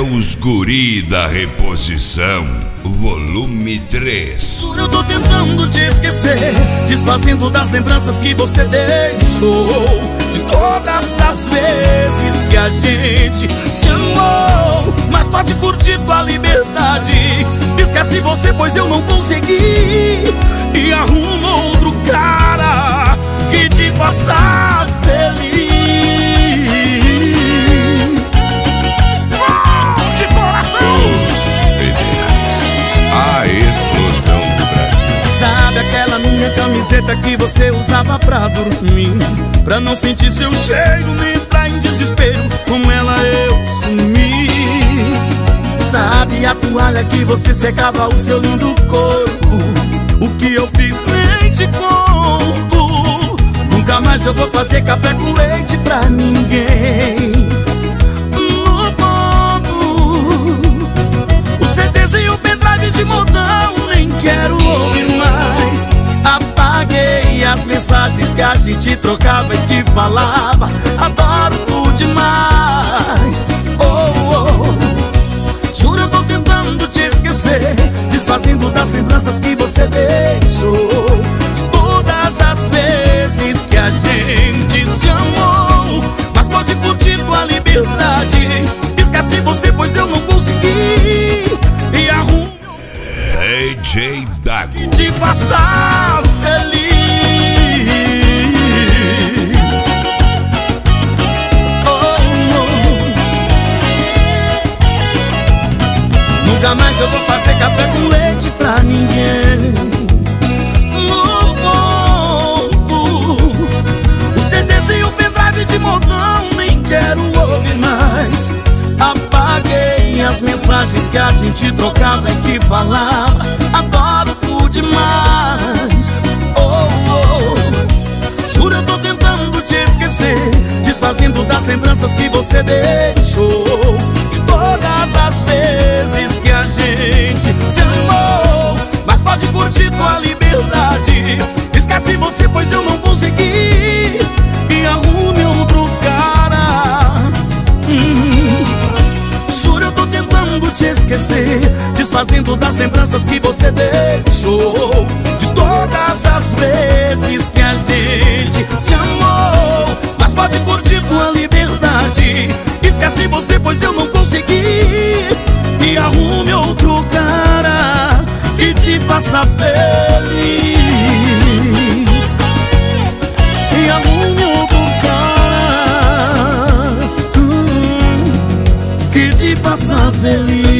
os guri da reposição, volume 3. Eu tô tentando te esquecer, desfazendo das lembranças que você deixou, de todas as vezes que a gente se amou. Mas pode curtir tua liberdade, esquece você pois eu não consegui, e arruma outro cara que te faça feliz. Explode coração! Federais, a explosão do Brasil. Sabe aquela minha camiseta que você usava pra dormir, pra não sentir seu cheiro, nem entrar em desespero, como ela eu sumi. Sabe a toalha que você secava o seu lindo corpo, o que eu fiz nem te conto. Nunca mais eu vou fazer café com leite pra ninguém. No ponto, o CDs e o pendrive de modão nem quero ouvir mais. Apaguei as mensagens que a gente trocava e que falava, adoro tu demais. Oh, oh. Juro, eu tô tentando te esquecer, desfazendo das lembranças que você deixou, de todas as vezes que a gente se amou. Mas pode curtir tua liberdade, esquece você pois eu não consegui, e arrumo DJ Dago te passar feliz. Oh, oh. Nunca mais eu vou fazer café com leite pra ninguém. No ponto, o CDs e o pendrive de modão nem quero ouvir mais. Apaguei as mensagens que a gente trocava e que falava, adoro tu demais. Oh, oh. Juro, eu tô tentando te esquecer, desfazendo das lembranças que você deixou, de todas as vezes que a gente se amou. Mas pode curtir tua liberdade, esquece você pois eu não consegui, e arrume outro cara. Juro, eu tô tentando te esquecer, desfazendo das lembranças que você deixou, de todas as vezes que a gente se amou. Mas pode curtir tua liberdade, esquece você pois eu não consegui, e arrume outro cara que te faça feliz. E arrume outro cara que te faça feliz.